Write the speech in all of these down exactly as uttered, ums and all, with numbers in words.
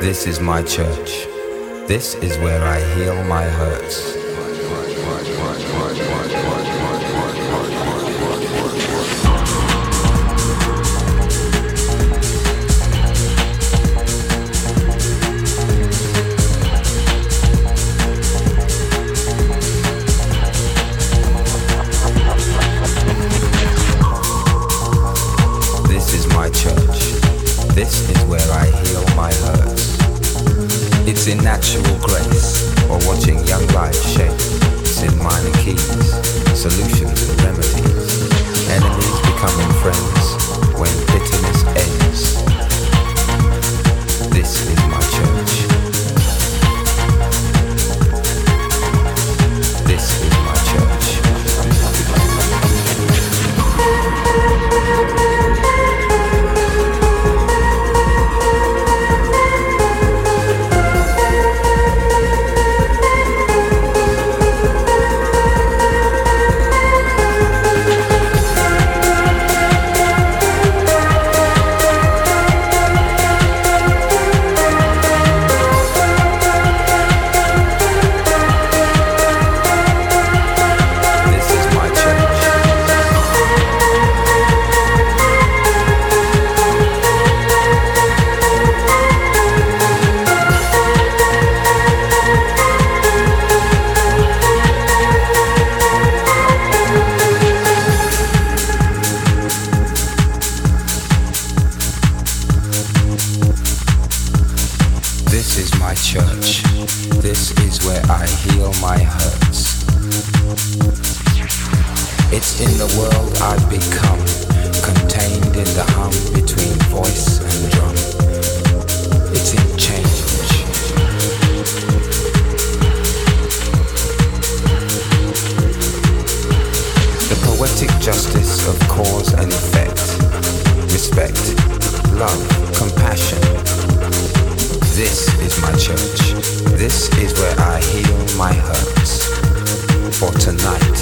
This is my church. This is where I heal my hurts. This is my church. This is where I heal my hurts. It's in natural grace, or watching young life shape. It's in minor keys, solutions and remedies. Enemies becoming friends when bitterness ends. This is my church. This is my church. This is my church. This is where I heal my hurts. It's in the world I've become, contained in the hum between voice and drum. It's in change. The poetic justice of cause and effect. Respect, love, compassion. This is my church. This is where I heal my hurts. For tonight,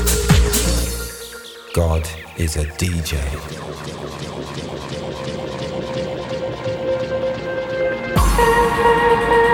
God is a D J.